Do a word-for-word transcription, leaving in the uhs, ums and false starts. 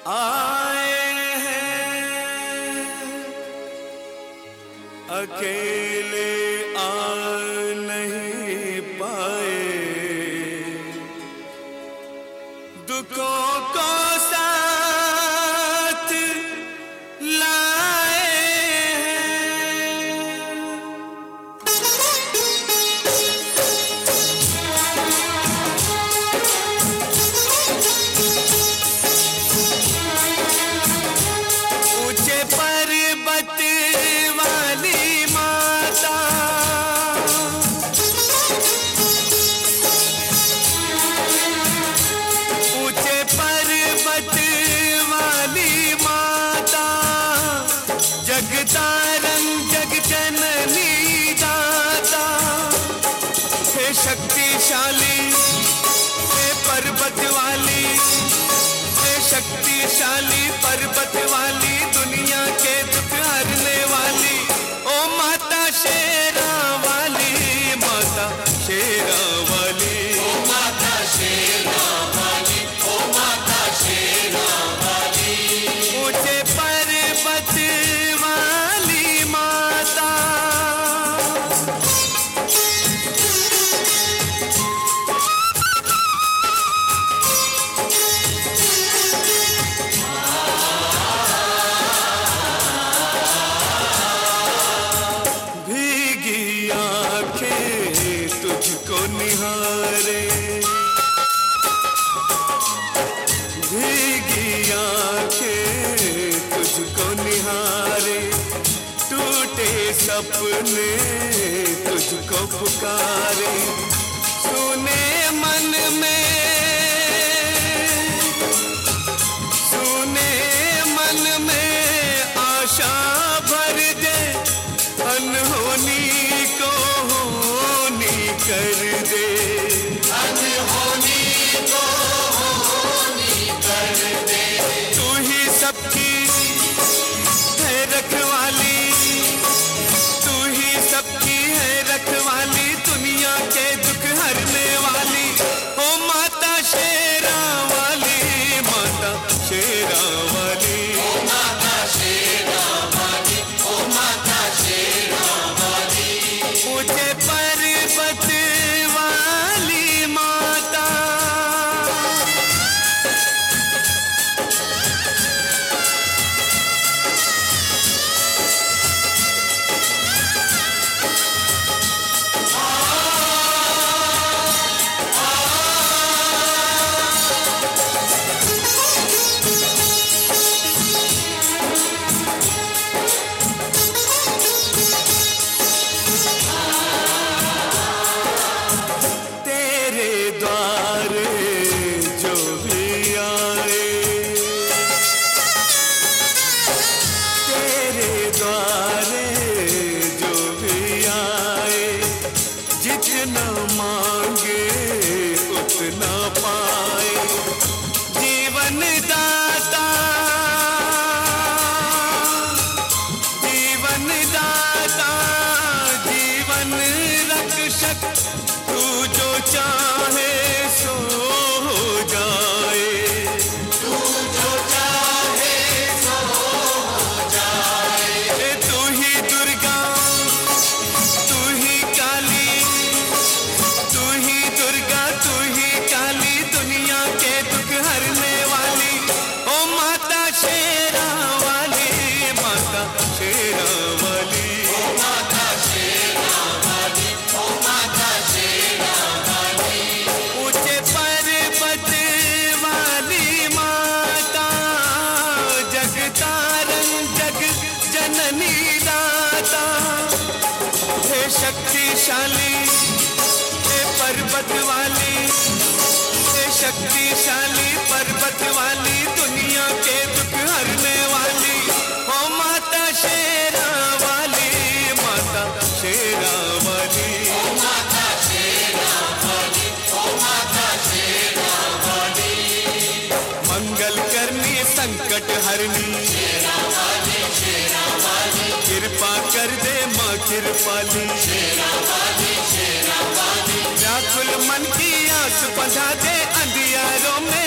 आए हैं अकेले आ नहीं पाए, दुखों को साथ लाए हैं। ऊंचे पर्वत वाली माता, ऊंचे पर्वत वाली माता, जगतारंग जग जननी दाता, हे शक्तिशाली हे पर्वत वाली, हे शक्तिशाली पर्वत वाली, दुनिया के दुख हरने वाली, ओ माता शेरा वाली, माता शेरा वाली, ओ माता शेरा वाली, ओ माता शेरा वाली, ऊंचे पर्वत वाली माता। भीगी आंखें तुझको निहारे, भीगी आंखें तुझको निहारे, टूटे सपने तुझको पुकारे, सुने मन में सुने मन में आशा भर दे, अनहोनी को होनी कर दे, अनहोनी को होनी कर दे। तू ही सबकी है रखवाली, तू ही सबकी है रखवाली, दुनिया के दुख हरने वाली, ओ माता शेरा वाली, माता शेरा वाली, ओ माता शेरा वाली, ओ माता शेरा वाली, ऊंचे पर्वत वाली माता। तेरे द्वारे जो भी आए, तेरे द्वारे जो भी आए, जितना मांगे उतना पाए, जीवन दाता जीवन दाता जीवन रक्षक, तू जो चाहे सो हो जाए, तू जो चाहे सो हो जाए। तू ही दुर्गा तू ही काली, तू ही दुर्गा तू ही काली, दुनिया के दुख हरने वाली, ओ माता शेरा वाली, माता शेरा वाली, ओ माता शेरा वाली, ओ माता शेरा वाली, ऊंचे पर्वत वाली माता, जगतारंग जग जननी दाता, हे शक्तिशाली हे पर्वत वाली, हे शक्तिशाली पर्वत वाली, दुनिया के दुख हरने वाली, ओ माता शेरा वाली, माता शेरा वाली, ओ माता शेरा वाली, ओ माता शेरा वाली, मंगल करनी संकट हरनी, शेरा वाली, शेरा वाली, कृपा कर दे माँ कृपाली, शेरा वाली, शेरा वाली, व्याकुल मन की आस बंधा दे अंधियारों में